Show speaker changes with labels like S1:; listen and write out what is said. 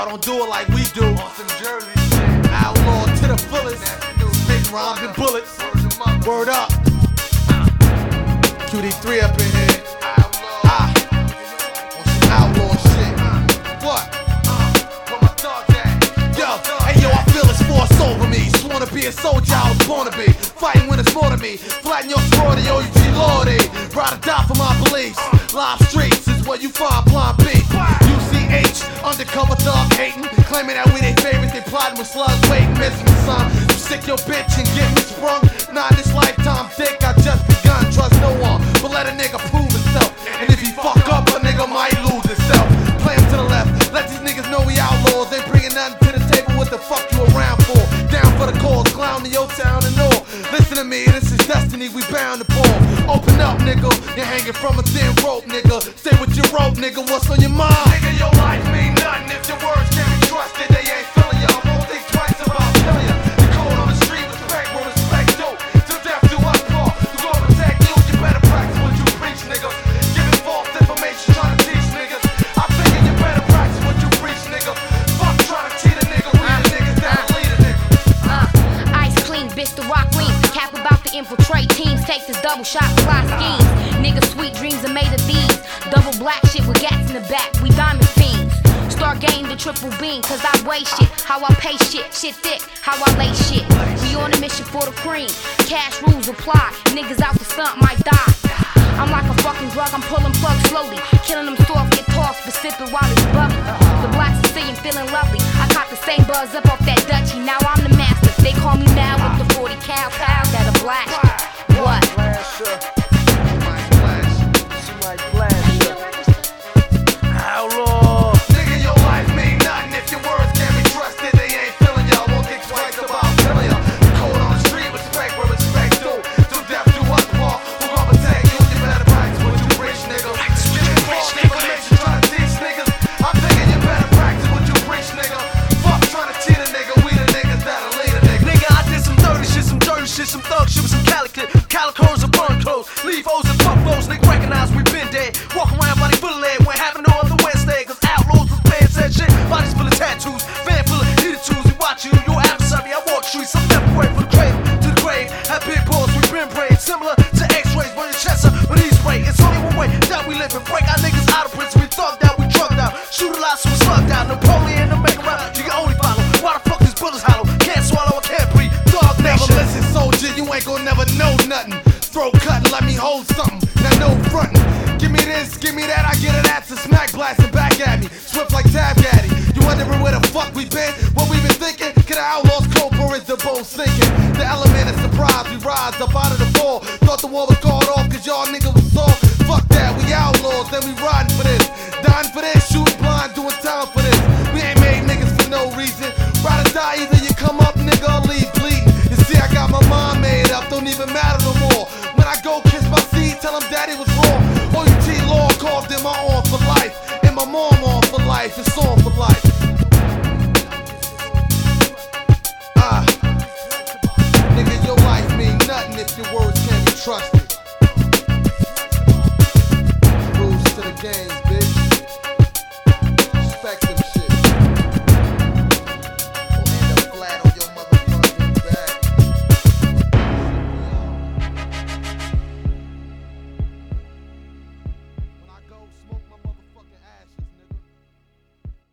S1: y'all don't do it like we do. On some Jersey shit. Outlaw to the fullest. Spitting rhymes and bullets. Word up. QD3 up in here. On some outlaw shit. What? Where my dog at? Yo, hey yo, I feel this force over me. Sworn to be a soldier, I was born to be. Fighting when it's more to me. Flatten your sorority, OUG Lordy. Ride or die for my beliefs. Live streets is where you find blind beat. UCH, undercover thug hating. Claiming that we they favorites, they plotting with slugs waiting. Miss me, son. You sick your bitch and get me sprung. Not in this lifetime, dick, I just begun. Trust no one, but let a nigga prove himself. And if he fuck up, a nigga might lose himself. Play him to the left, let these niggas know we outlaws. They bringing nothing to the table, what the fuck you around for? Down for the cause, clown to your town and all. Listen to me, this is destiny, we bound to fall. Open up, nigga, you're hanging from a thin rope, nigga. Stay with your rope, nigga, what's on your mind? Nigga, your life mean nothing if your words can't be trusted. They ain't feeling ya, I won't think twice about killing ya. The code on the street, respect where respect due. To death do us part, who's gonna protect you? You better practice what you preach, nigga. Giving false information, trying to teach niggas. I'm thinking you better practice what you preach, nigga. Fuck trying to cheat a nigga, we the niggas that lead a nigga.
S2: Ice clean, bitch, the rock lean. Cap about to infiltrate teams, take this double shot, fly schemes. Niggas, sweet dreams are made of these. Double black shit with gats in the back, we diamond fiends. Star game the triple beam, cause I weigh shit. How I pay shit, shit thick, how I lay shit. We on a mission for the cream, cash rules apply. Niggas out the stunt might die. I'm like a fucking drug, I'm pulling plugs slowly. Killing them soft, get tossed, but sipping while it's bubbly. The blacks are seeing, feeling lovely. I caught the same buzz up off that Dutchie, now I'm the master. They call me now with the 40 cal pound that are black. What?
S1: Outlaw. Nigga, your life mean nothing if your words can't be trusted. They ain't feeling ya, won't think twice about killing ya. Code on the street, respect where respect due. To death do us part, who gon' protect you? You better practice what you preach, nigga. Giving false information, trying to teach niggas. I'm thinking you better practice what you preach, nigga. Fuck trying to cheat a nigga, we the niggas that'll lead a nigga.
S3: Nigga, I did some dirty shit, some thug shit with some calicos and burn clothes. Leave O's and fuck those, nigga recognize we been dead. Walk around body full of lead, when having no other Wednesday. Cause outlaws was playing said shit, bodies full of tattoos, van full of heated tools. We watch you, your adversary, I walk streets. I'm never away from the cradle to the grave. Have big balls, we been brave, similar to X-rays, burn your chest up, but he's right. It's only one way that we live and break our niggas out of prison. We thugged out, we drugged out, shoot a lot, so we slugged out. Napoleon to make around, you can only follow. Why the fuck these bullets hollow? Can't swallow, I can't breathe. Dog nation.
S1: Never listen, soldier, you ain't gon' never know nothing. Throat cutting, let me hold something. Now no frontin'. Give me this, give me that, I get an ass and smack blasting back at me. Swift like Tab Gaddy. You wondering where the fuck we been? What we been thinking? Could the outlaws cope or is the boat sinking? The element of surprise, we rise up out of the fall. Thought the war was called off cause y'all niggas was soft. Fuck that, we outlaws, then we riding for this. Dying for this, shooting blind, doing time for this. We ain't made niggas for no reason. Ride or die, either you come up, nigga, or leave bleeding. You see, I got my mind made up, don't even matter no more. When I go kiss my seed, tell him daddy was wrong. OUG Law carved in my arm for life. And my mom on for life, it's on for life. Nigga, your life mean nothing if your words can't be trusted.